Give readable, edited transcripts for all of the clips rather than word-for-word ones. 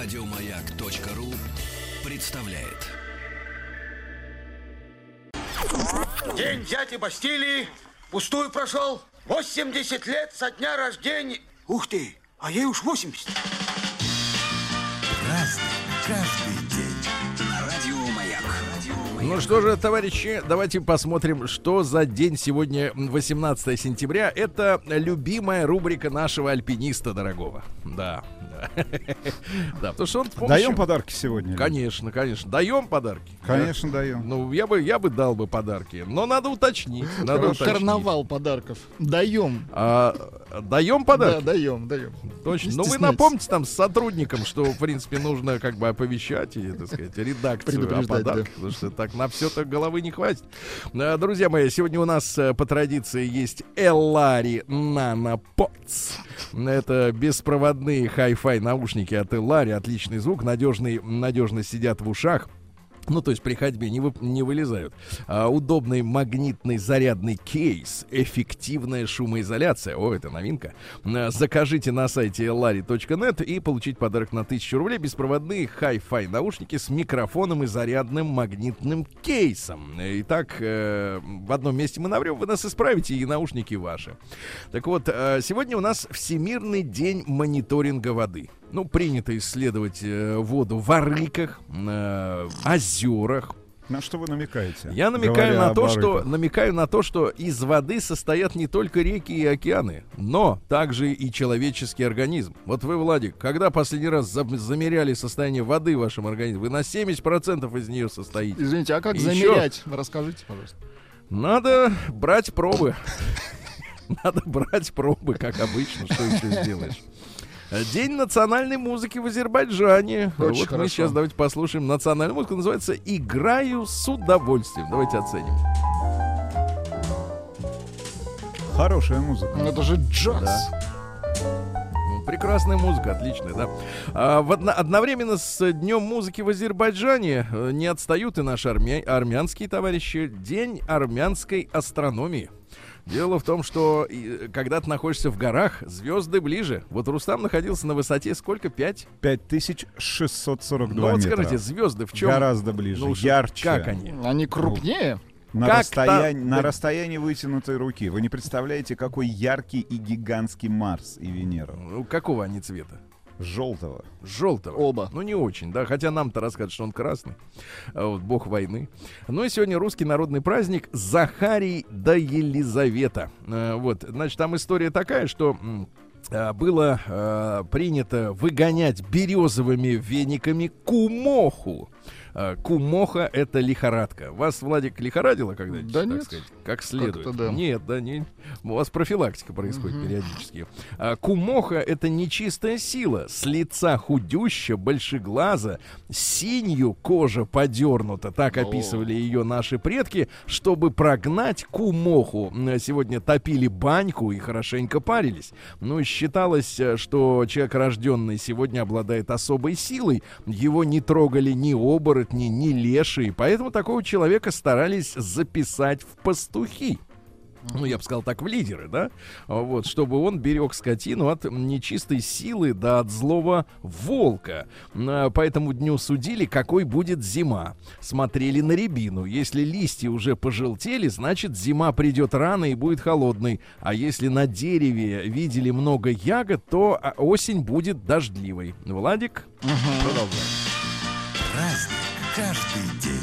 Радиомаяк.ру представляет. День взятия Бастилии пустую прошел. 80 лет со дня рождения. Ух ты, а ей уж 80. Разный каждый день. Радио Маяк. Ну что же, товарищи, давайте посмотрим, что за день сегодня, 18 сентября. Это любимая рубрика нашего альпиниста дорогого. Да. Да, потому что он... Даем подарки сегодня? Конечно. Даем подарки. Конечно, даем. Ну, я бы дал бы подарки, но надо уточнить. Карнавал подарков. Даем. Даем подарки? Да, даем. Точно. Ну, вы напомните там с сотрудником, что, в принципе, нужно как бы оповещать, и, так сказать, редакцию о подарках, потому что так на все-то головы не хватит. Друзья мои, сегодня у нас по традиции есть Ellari NanoPods. Это беспроводные Hi-Fi наушники от Ellari, отличный звук, надежно сидят в ушах. Ну, то есть при ходьбе не вылезают. Удобный магнитный зарядный кейс, эффективная шумоизоляция. О, это новинка. Закажите на сайте ellari.net и получить подарок на 1000 рублей. Беспроводные Hi-Fi наушники с микрофоном и зарядным магнитным кейсом. Итак, в одном месте мы наврем, вы нас исправите, и наушники ваши. Так вот, сегодня у нас Всемирный день мониторинга воды. Ну, принято исследовать воду в арыках, озерах. На что вы намекаете? Я намекаю на то, что из воды состоят не только реки и океаны, но также и человеческий организм. Вот вы, Владик, когда последний раз замеряли состояние воды в вашем организме? Вы на 70% из нее состоите. Извините, а как замерять? Расскажите, пожалуйста. Надо брать пробы. Как обычно, что еще сделаешь. День национальной музыки в Азербайджане. Очень вот хорошо. Мы сейчас давайте послушаем национальную музыку. Называется «Играю с удовольствием». Давайте оценим. Хорошая музыка. Ну, это же джаз. Да. Прекрасная музыка, отличная, да. Одновременно с Днем музыки в Азербайджане не отстают и наши армянские товарищи. День армянской астрономии. Дело в том, что когда ты находишься в горах, звезды ближе. Вот Рустам находился на высоте сколько? 5642 Ну вот метра. скажите, звезды в чем? Гораздо ближе, ярче. Как они? Они крупнее? На расстоянии вытянутой руки. Вы не представляете, какой яркий и гигантский Марс и Венера. Ну, какого они цвета? Желтого. Оба. Ну, не очень, да. Хотя нам-то расскажут, что он красный. Вот, бог войны. Ну и сегодня русский народный праздник Захарий да Елизавета. Вот, значит, там история такая, что было принято выгонять березовыми вениками кумоху. Кумоха — это лихорадка. Вас, Владик, лихорадило когда-нибудь? Да нет. Сказать, как следует? Как-то да. Нет, да, не. У вас профилактика происходит периодически. Кумоха — это нечистая сила. С лица худюща, большеглаза, синью кожа подернута. Так описывали ее наши предки. Чтобы прогнать кумоху, сегодня топили баньку и хорошенько парились. Ну, считалось, что человек, рожденный сегодня, обладает особой силой. Его не трогали ни оборотни, ни лешие. Поэтому такого человека старались записать в пастухи. Ну, я бы сказал так, в лидеры, да? Вот, чтобы он берег скотину от нечистой силы, да от злого волка. По этому дню судили, какой будет зима. Смотрели на рябину. Если листья уже пожелтели, значит, зима придет рано и будет холодной. А если на дереве видели много ягод, то осень будет дождливой. Владик, продолжай. Праздник каждый день.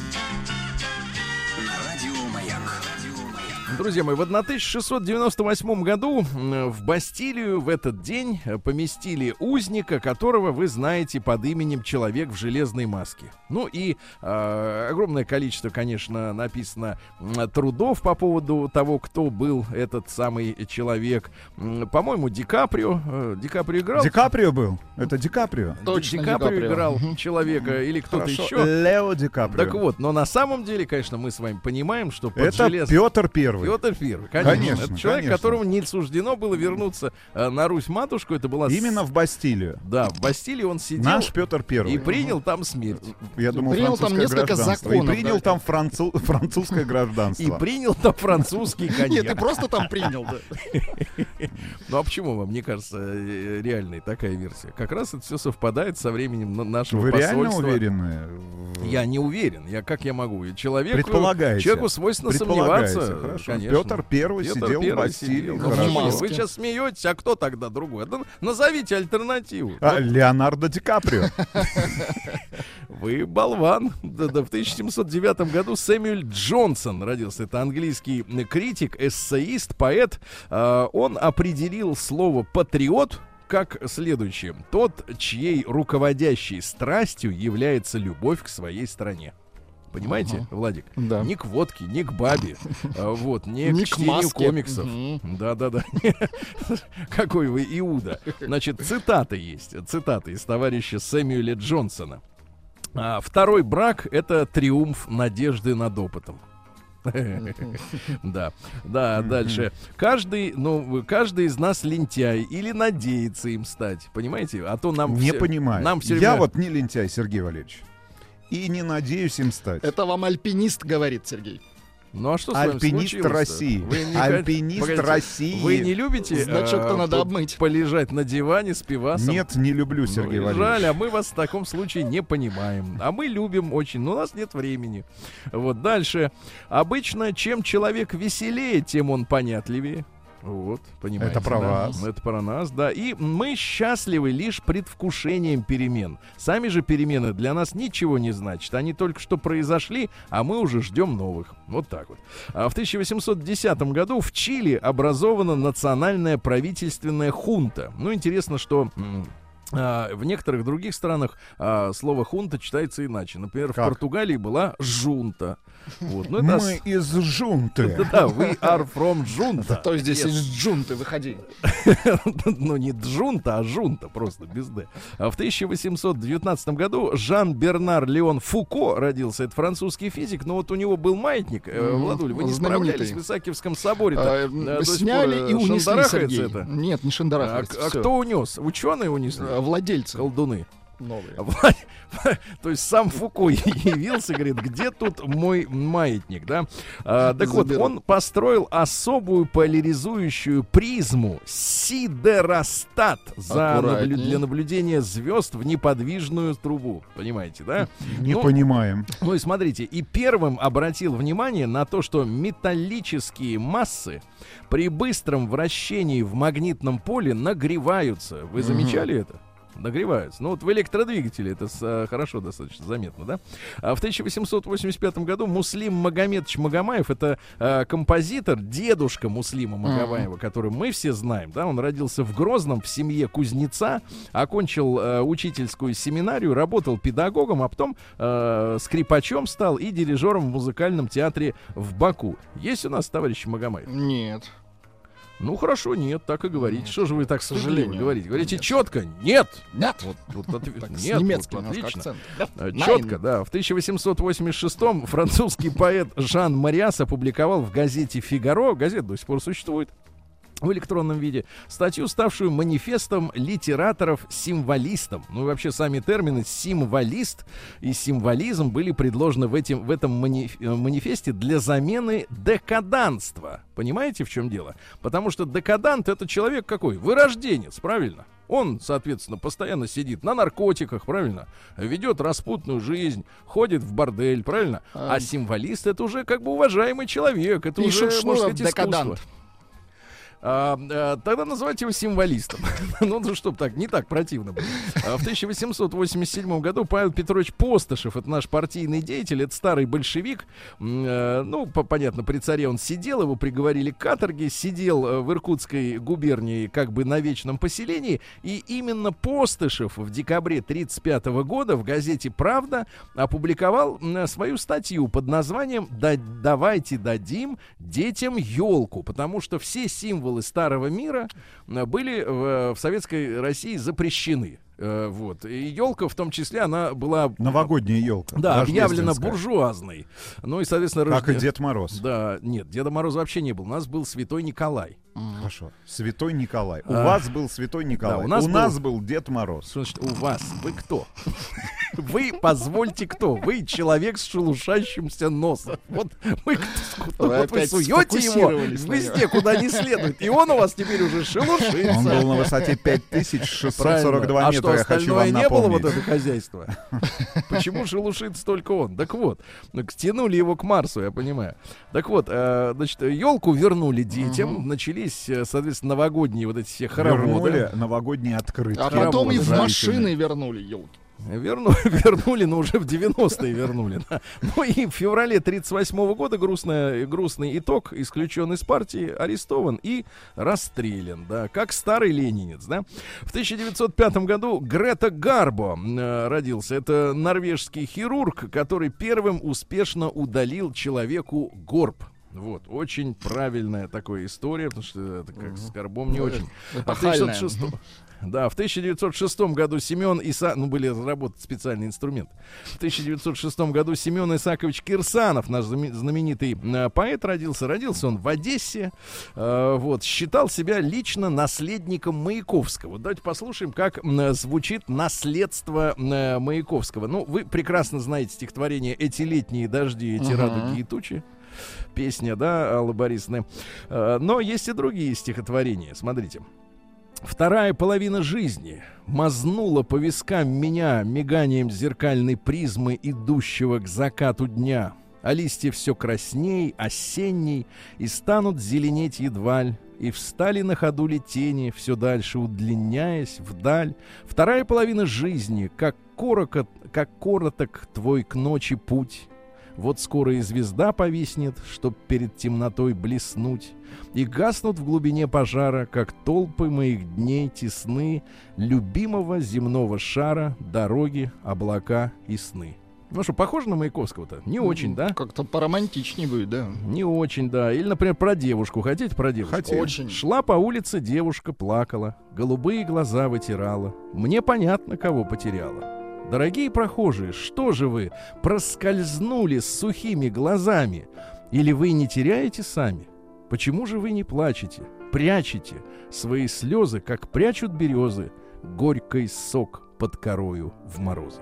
На Радио Маяк. Друзья мои, в 1698 году в Бастилию в этот день поместили узника, которого вы знаете под именем «Человек в железной маске». Ну и огромное количество, конечно, написано трудов по поводу того, кто был этот самый человек. По-моему, Ди Каприо играл. Ди Каприо был? Это Ди Каприо? Точно, Ди Каприо играл человека или кто-то Хорошо. еще. Лео Ди Каприо. Так вот, но на самом деле, конечно, мы с вами понимаем, что под Это Петр Первый. Петр I, конечно. Конечно, Это человек, конечно. которому не суждено было вернуться на Русь-матушку. Это была... Именно в Бастилию. Да, в Бастилии он сидел Наш Петр I. и принял там смерть. Я думал, Принял там французское несколько гражданство. законов, И принял да. там французское гражданство. И принял там французский коньяк. Нет, ты просто там принял, да. Ну а почему вам, мне кажется, реальной такая версия? Как раз это все совпадает со временем нашего Вы реально посольства. уверены? Я не уверен. Как я могу? Предполагаете. Человеку свойственно Предполагаете. сомневаться. Хорошо. Конечно. Петр I сидел в Бастилии. В Хорошо. маске. Вы сейчас смеетесь, а кто тогда другой? Да назовите альтернативу. Леонардо Ди Каприо. Вы болван. Да, в 1709 году Сэмюэль Джонсон родился. Это английский критик, эссеист, поэт. Он определил слово «патриот» как следующее. Тот, чьей руководящей страстью является любовь к своей стране. Понимаете, Владик? Да. Ни к водке, ни к бабе, вот, ни Ни к к чтению маске. комиксов. Да-да-да. Какой вы Иуда. Значит, цитата есть. Цитата из товарища Сэмюэля Джонсона. Второй брак — это триумф надежды над опытом. Да, дальше. Каждый из нас лентяй или надеется им стать. Понимаете? А то нам Не все- понимаю. Нам все Я время... вот не лентяй, Сергей Валерьевич. И не надеюсь им стать. Это вам альпинист говорит, Сергей. Ну а что с вами Альпинист случилось-то? России. Вы не Альпинист Погодите, России. Вы не любите Значок-то надо обмыть. полежать на диване с пивасом? Нет, не люблю, Ну, Сергей и Валерьевич. жаль, а мы вас в таком случае не понимаем. А мы любим очень, но у нас нет времени. Вот дальше. Обычно, чем человек веселее, тем он понятливее. Вот, понимаете. Это про да? вас. Это про нас, да. И мы счастливы лишь предвкушением перемен. Сами же перемены для нас ничего не значат. Они только что произошли, а мы уже ждем новых. Вот так вот. А в 1810 году в Чили образована национальная правительственная хунта. Ну, интересно, что... в некоторых других странах слово хунта читается иначе. Например, Как? в Португалии была жунта. Вот. Ну, это Мы из жунты. да, we are from junta. То здесь Yes. из джунты, выходи. Ну, не джунта, а жунта, просто без «д». А в 1819 году Жан-Бернар Леон Фуко родился. Это французский физик, но вот у него был маятник. Владуль, вы не Знаменитый. справлялись в Исаакиевском соборе-то? До сих Сняли пор и унесли, шандарахается Сергей. это? Нет, не А шандарахается. всё. кто унес? Ученые унесли? Владельцы Колдуны. новые. То есть сам Фуко явился, говорит, где тут мой маятник, да? Так вот, Заберу. он построил особую поляризующую призму сидеростат Аккуратнее. для наблюдения звезд в неподвижную трубу. Понимаете, да? Не Ну, понимаем. Ну и смотрите, и первым обратил внимание на то, что металлические массы при быстром вращении в магнитном поле нагреваются. Вы замечали это? Нагреваются. Ну вот в электродвигателе это хорошо достаточно заметно, да? А в 1885 году Муслим Магомедович Магомаев, это композитор, дедушка Муслима Магомаева, который мы все знаем, да? Он родился в Грозном в семье кузнеца, окончил учительскую семинарию, работал педагогом, а потом скрипачом стал и дирижером в музыкальном театре в Баку. Есть у нас товарищ Магомаев? Нет. Ну хорошо, нет, так и говорите. Что же вы так, к сожалению, сожалению. говорите? Говорите Нет. четко, нет. Нет. Вот ответ. Так, с Нет, немецким вот немножко отлично. акцент. Четко, Nein. да. В 1886-м французский поэт Жан Мариас опубликовал в газете «Фигаро», газета до сих пор существует, в электронном виде, статью, ставшую манифестом литераторов-символистов. Ну и вообще сами термины «символист» и «символизм» были предложены в этом манифесте для замены декаданства. Понимаете, в чем дело? Потому что декадант — это человек какой? Вырожденец, правильно? Он, соответственно, постоянно сидит на наркотиках, правильно? Ведет распутную жизнь, ходит в бордель, правильно? А символист — это уже как бы уважаемый человек. Это Пишут уже, Шнуров, можно сказать, искусство. декадант. Тогда называйте его символистом. Ну, чтобы так, не так противно было. В 1887 году Павел Петрович Постышев, это наш партийный деятель, это старый большевик. Ну, понятно, при царе он сидел, его приговорили к каторге, сидел в Иркутской губернии как бы на вечном поселении. И именно Постышев в декабре 1935 года в газете «Правда» опубликовал свою статью под названием «Давайте дадим детям елку», потому что все символы символы старого мира были в Советской России запрещены. Вот. И елка, в том числе, она была... Новогодняя елка. Да, объявлена Рождественская. буржуазной. Ну и, соответственно... Как и Дед Мороз. Да, нет, Деда Мороза вообще не было. У нас был Святой Николай. Хорошо. Святой Николай. У вас был Святой Николай. Да, у нас был Дед Мороз. Что значит у вас? Вы кто? Вы, позвольте, кто? Вы человек с шелушащимся носом. Вот вы опять суете его сфокусировались на везде, куда не следует. И он у вас теперь уже Он шелушится. был на высоте 5642 Правильно. А метра, что, я хочу остальное вам не было напомнить. вот это хозяйство? Почему шелушится только он? Так вот, стянули его к Марсу, я понимаю. Так вот, значит, елку вернули детям, начались, соответственно, новогодние вот эти все хороводы. Вернули новогодние открытки. А потом и в Работа, машины вернули елки. Вернули, но уже в 90-е вернули. Да. Ну и в феврале 1938 года грустный итог: исключен из партии, арестован и расстрелян, да, как старый ленинец, да. В 1905 году Грета Гарбо родился. Это норвежский хирург, который первым успешно удалил человеку горб. Вот, очень правильная такая история, потому что это как с горбом не очень. А в 1906 году Семен были разработаны специальный инструмент. В 1906 году Семен Исаакович Кирсанов, наш знаменитый поэт, родился. Родился он в Одессе. Вот, считал себя лично наследником Маяковского. Вот давайте послушаем, как звучит наследство Маяковского. Ну, вы прекрасно знаете стихотворение «Эти летние дожди, эти радуги и тучи». Песня, да, Аллы Борисовны. Но есть и другие стихотворения. Смотрите. Вторая половина жизни мазнула по вискам меня миганием зеркальной призмы, идущего к закату дня. А листья все красней, осенней, и станут зеленеть едваль. И встали на ходу ли тени, все дальше удлиняясь вдаль. Вторая половина жизни, как короток твой к ночи путь. Вот скоро и звезда повиснет, чтоб перед темнотой блеснуть, и гаснут в глубине пожара, как толпы моих дней тесны, любимого земного шара, дороги, облака и сны. Ну что, похоже на Маяковского-то? Не очень, да? Как-то поромантичнее будет, да? Не очень, да. Или, например, про девушку. Хотите про девушку? Хотим. Очень. Шла по улице девушка, плакала, голубые глаза вытирала. Мне понятно, кого потеряла. Дорогие прохожие, что же вы проскользнули с сухими глазами? Или вы не теряете сами? Почему же вы не плачете, прячете свои слезы, как прячут березы, горький сок под корою в морозы?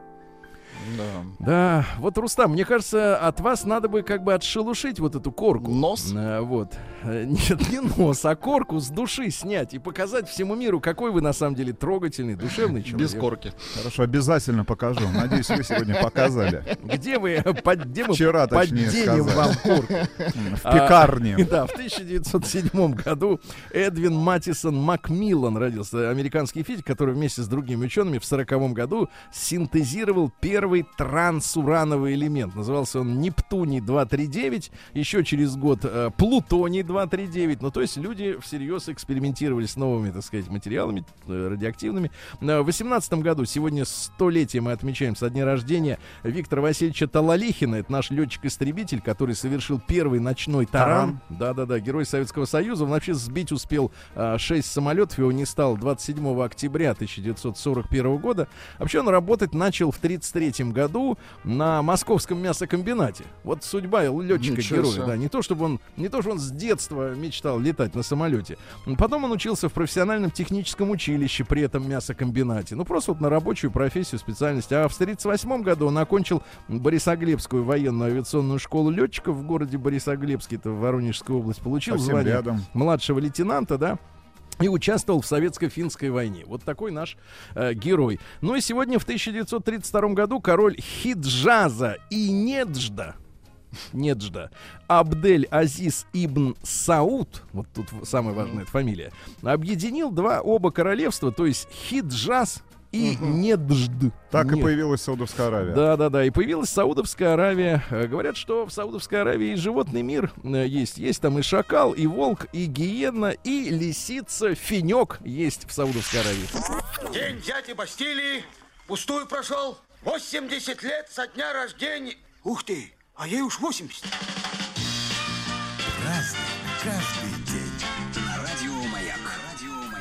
Да, вот, Рустам, мне кажется, от вас надо бы как бы отшелушить вот эту корку. Нос? Вот. Нет, не нос, а корку с души снять и показать всему миру, какой вы на самом деле трогательный, душевный человек. Без корки. Хорошо, обязательно покажу. Надеюсь, вы сегодня показали. Где мы Вчера, точнее подденем сказать. вам корку? В пекарне. Да, в 1907 году Эдвин Матисон Макмиллан родился, американский физик, который вместе с другими учеными в 1940 году синтезировал первый трансурановый элемент. Назывался он Нептуний-239. Еще через год Плутоний-239. Ну, то есть люди всерьез экспериментировали с новыми, так сказать, материалами радиоактивными. В 1918 году, сегодня 100-летие мы отмечаем со дня рождения Виктора Васильевича Талалихина. Это наш летчик-истребитель, который совершил первый ночной таран. Да-да-да, герой Советского Союза. Он вообще сбить успел 6 самолетов, его не стало 27 октября 1941 года. Вообще он работать начал в 1933 году на московском мясокомбинате. Вот судьба летчика-героя. Да, не то, чтобы он с детства мечтал летать на самолете. Потом он учился в профессиональном техническом училище при этом мясокомбинате. Ну, просто вот на рабочую профессию, специальность. А в 1938 году он окончил Борисоглебскую военную авиационную школу летчиков в городе Борисоглебске, это в Воронежской области. Получил Совсем звание рядом. младшего лейтенанта, да. И участвовал в советско-финской войне. Вот такой наш герой. Ну и сегодня в 1932 году король Хиджаза и Неджда Абдель-Азиз ибн Сауд, вот тут самая важная фамилия, объединил оба королевства, то есть Хиджаз и Неджд. Так и появилась Саудовская Аравия. Да. И появилась Саудовская Аравия. Говорят, что в Саудовской Аравии и животный мир есть. Есть там и шакал, и волк, и гиена, и лисица, финек есть в Саудовской Аравии. День дяди Бастилии пустую прошел. 80 лет со дня рождения. Ух ты, а ей уж 80. Разный, каждый день.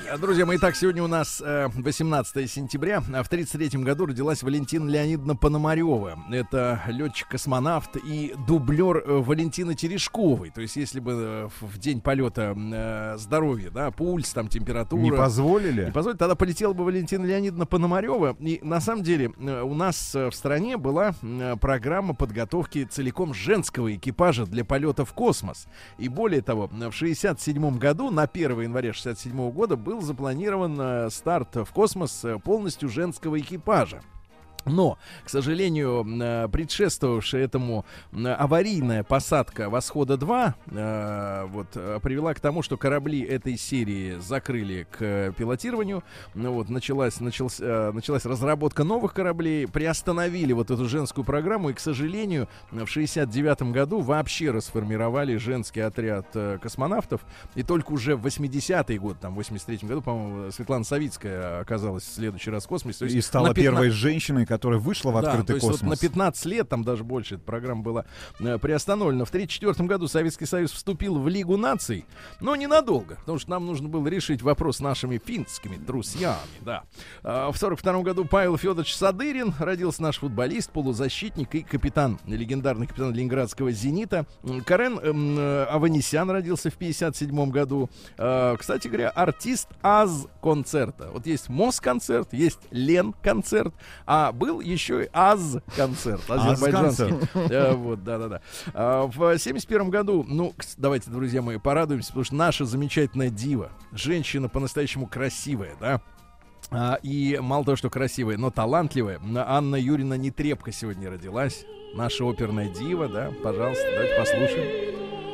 Друзья мои, итак, сегодня у нас 18 сентября. В 1933 году родилась Валентина Леонидовна Пономарева. Это летчик-космонавт и дублер Валентины Терешковой. То есть, если бы в день полета здоровье, да, пульс, там, температура... Не позволили? Не позволили, тогда полетела бы Валентина Леонидовна Пономарева. И на самом деле у нас в стране была программа подготовки целиком женского экипажа для полета в космос. И более того, в 1967 году, на 1 января 1967 года, был запланирован старт в космос полностью женского экипажа. Но, к сожалению, предшествовавшая этому аварийная посадка «Восхода-2» привела к тому, что корабли этой серии закрыли к пилотированию. Началась разработка новых кораблей, приостановили вот эту женскую программу, и, к сожалению, в 1969 году вообще расформировали женский отряд космонавтов, и только уже в 80-й год, там, в 83-м году, по-моему, Светлана Савицкая оказалась в следующий раз в космосе. То есть и стала первой женщиной, которая вышла в открытый космос. Вот на 15 лет, там даже больше, эта программа была приостановлена. В 1934 году Советский Союз вступил в Лигу наций, но ненадолго, потому что нам нужно было решить вопрос с нашими финскими друзьями. Да. В 1942 году Павел Федорович Садырин родился, наш футболист, полузащитник и легендарный капитан ленинградского «Зенита». Карен Аванесян родился в 1957 году. Кстати говоря, артист АЗ-концерта. Вот есть Москонцерт, есть Ленконцерт, а был еще и АЗ-концерт, азербайджанский. Вот, да-да-да. В 1971 году, давайте, друзья мои, порадуемся, потому что наша замечательная дива, женщина по-настоящему красивая, да, и мало того, что красивая, но талантливая, Анна Юрьевна Нетребко сегодня родилась, наша оперная дива, да, пожалуйста, давайте послушаем.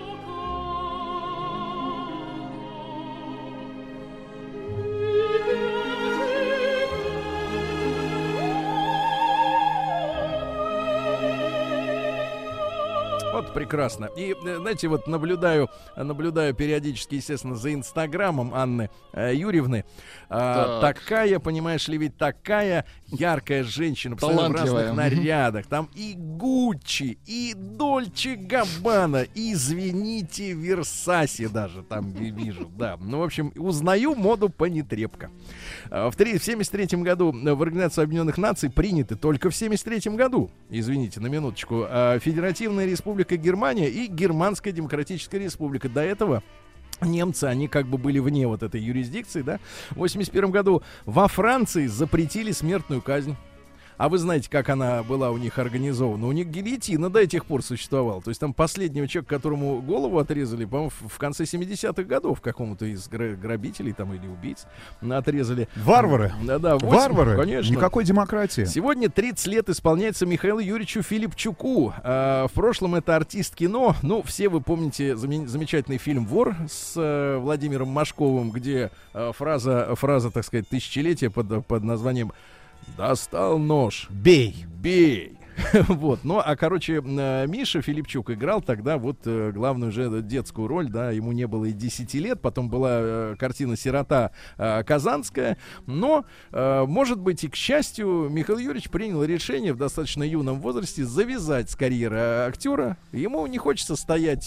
Вот прекрасно. И, знаете, вот наблюдаю периодически, естественно, за инстаграмом Анны Юрьевны. Такая, понимаешь ли, ведь такая яркая женщина, постоянно в разных нарядах. Там и Гуччи, и Дольче Габбана, и, извините, Версаси даже там вижу. Да. Ну, в общем, узнаю моду по Нетребко. В 1973 году в Организацию Объединенных Наций приняты только в 1973 году, извините, на минуточку, Федеративная Республика Германия и Германская Демократическая Республика. До этого немцы, они как бы были вне вот этой юрисдикции, да. В 1981 году во Франции запретили смертную казнь. А вы знаете, как она была у них организована? У них гильотина до этих пор существовала. То есть там последнего человека, которому голову отрезали, по-моему, в конце 70-х годов какому-то из грабителей там или убийц отрезали. Варвары! Да, варвары! Конечно. Никакой демократии. Сегодня 30 лет исполняется Михаилу Юрьевичу Филипчуку. В прошлом это артист кино. Ну, все вы помните замечательный фильм «Вор» с Владимиром Машковым, где фраза, так сказать, тысячелетия под названием «Достал нож. Бей, бей». Вот, ну, короче, Миша Филипчук играл тогда вот главную же детскую роль, да, ему не было и 10 лет, потом была картина «Сирота» казанская, но, может быть, и к счастью, Михаил Юрьевич принял решение в достаточно юном возрасте завязать с карьеры актера, ему не хочется стоять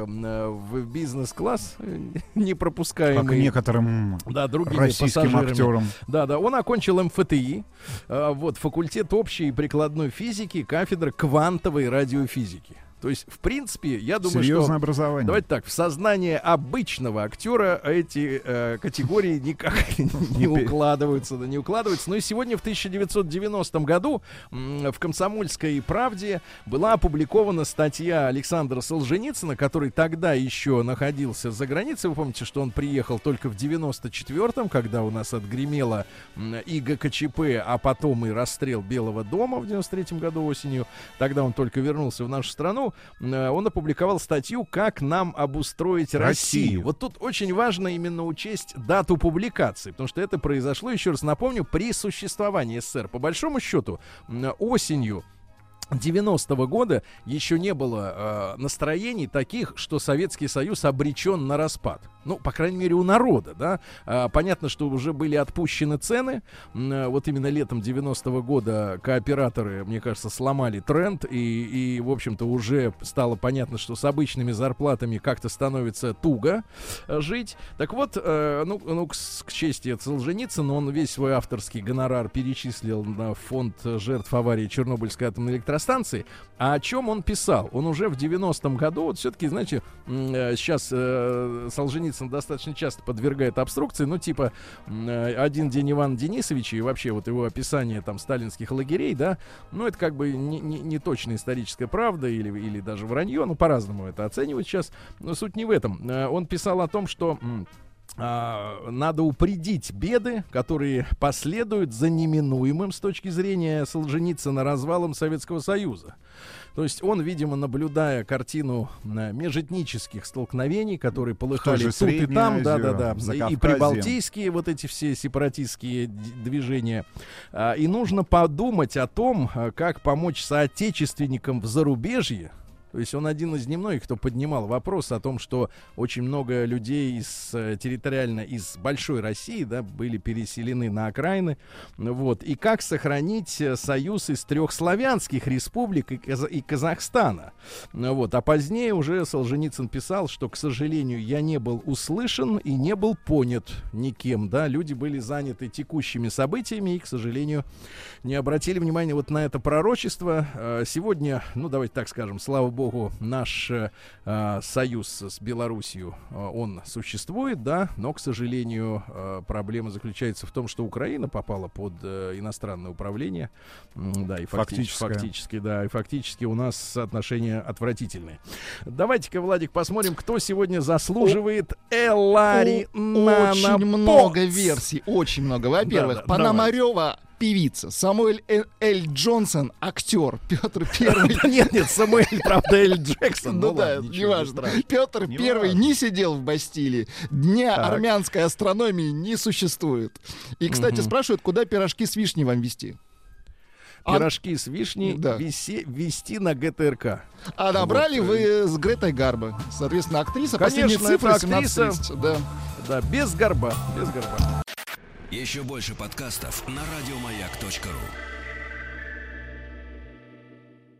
в бизнес-класс, не пропускаемый, как некоторым другими российским пассажирами. актерам. Да, он окончил МФТИ, вот, факультет общей и прикладной физики, кафедра квантовой радиофизики. То есть, в принципе, я думаю, серьезное что... образование. Давайте так, в сознание обычного актера эти категории никак не укладываются. Да, не укладываются. Но и сегодня, в 1990 году, в «Комсомольской правде» была опубликована статья Александра Солженицына, который тогда еще находился за границей. Вы помните, что он приехал только в 94-м, когда у нас отгремело и ГКЧП, а потом и расстрел Белого дома в 93-м году осенью. Тогда он только вернулся в нашу страну. Он опубликовал статью «Как нам обустроить Россию». Вот тут очень важно именно учесть дату публикации, потому что это произошло, еще раз напомню, при существовании СССР. По большому счету, осенью 90-го года еще не было настроений таких, что Советский Союз обречен на распад. Ну, по крайней мере, у народа, да. Понятно, что уже были отпущены цены. Вот именно летом 90-го года кооператоры, мне кажется, сломали тренд. И, в общем-то, уже стало понятно, что с обычными зарплатами как-то становится туго жить. Так вот, к чести Солженицына, он весь свой авторский гонорар перечислил на фонд жертв аварии Чернобыльской атомной электростанции. А о чем он писал? Он уже в 90-м году, вот все-таки, знаете, сейчас Солженицын достаточно часто подвергает обструкции, ну, типа, «Один день Ивана Денисовича» и вообще вот его описание там сталинских лагерей, да, ну, это как бы не точная историческая правда или даже вранье, ну, по-разному это оценивать сейчас, но суть не в этом. Он писал о том, что надо упредить беды, которые последуют за неминуемым с точки зрения Солженицына развалом Советского Союза. То есть он, видимо, наблюдая картину межэтнических столкновений, которые полыхали тут и там, и прибалтийские вот эти все сепаратистские движения, и нужно подумать о том, как помочь соотечественникам в зарубежье. То есть он один из немногих, кто поднимал вопрос о том, что очень много людей территориально из большой России, да, были переселены на окраины. Вот. И как сохранить союз из 3 славянских республик и Казахстана. Вот. А позднее уже Солженицын писал, что, к сожалению, я не был услышан и не был понят никем. Да? Люди были заняты текущими событиями и, к сожалению, не обратили внимания вот на это пророчество. Сегодня, ну давайте так скажем, слава богу, наш союз с Белоруссией, он существует, да, но, к сожалению, проблема заключается в том, что Украина попала под иностранное управление, да, и фактически у нас отношения отвратительные. Давайте-ка, Владик, посмотрим, кто сегодня заслуживает Эллари Очень много версий, очень много. Во-первых, Пономарева певица, Самуэль Л. Джонсон актер, Петр Первый. Нет, Самуэль, правда, Л. Джексон. Ну да, неважно. Петр Первый не сидел в Бастилии. Дня армянской астрономии не существует. И, кстати, спрашивают, куда пирожки с вишней вам везти? Пирожки с вишней вести на ГТРК. А набрали вы с Гретой Гарбо. Соответственно, актриса, последняя цифра 17:30. Да, без горба. Еще больше подкастов на радиомаяк.ру.